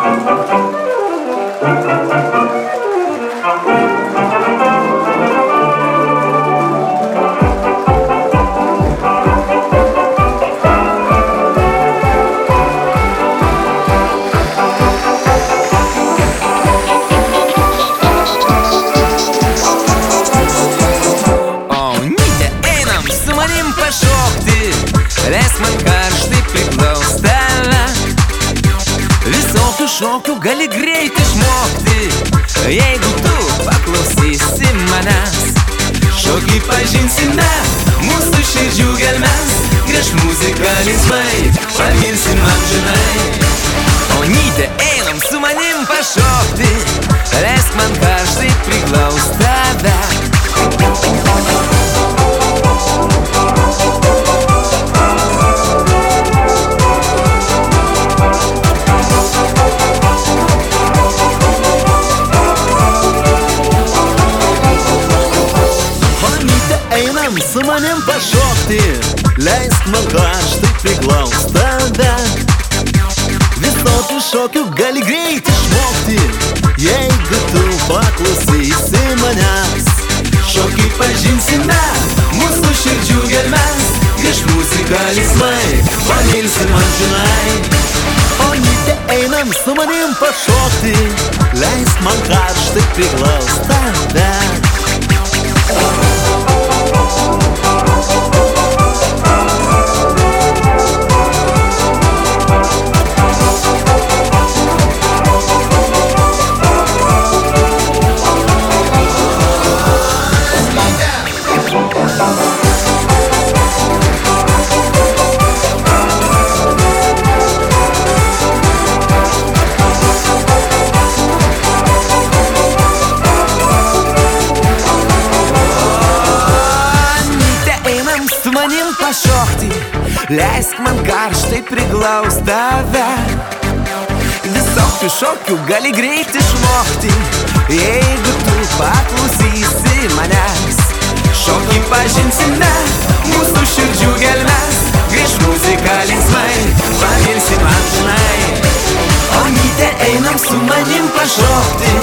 Leisk man karštai priglaust tave. Visokių šokių gali greit išmokti, jeigu tu paklausysi manęs. Šokį pažinsime, mūsų širdžių gelmes, grįž muziką linksmai, pamilsim amžinai. Onyte, einam su manim pašokti, leisk man karštai priglaust tave. Su manim pašokti, leisk man karštai priglaust tave. Visokių šokių gali greit išmokti, jeigu tu paklausysi manęs. Šokį pažinsime, mūsų širdžių gelmes, grįž muziką linksmai, pamilsim amžinai. Onyte, einam su manim pašokti, leisk man karštai priglaust tave. Pašokti, leisk man karštai priglaust tave. Visokių šokių gali greit išmokti, jeigu tu paklausysi manęs. Šokį pažinsime, mūsų širdžių gelmes, grįž muziką linksmai, pamilsim amžinai. Onyte, einam su manim pašokti,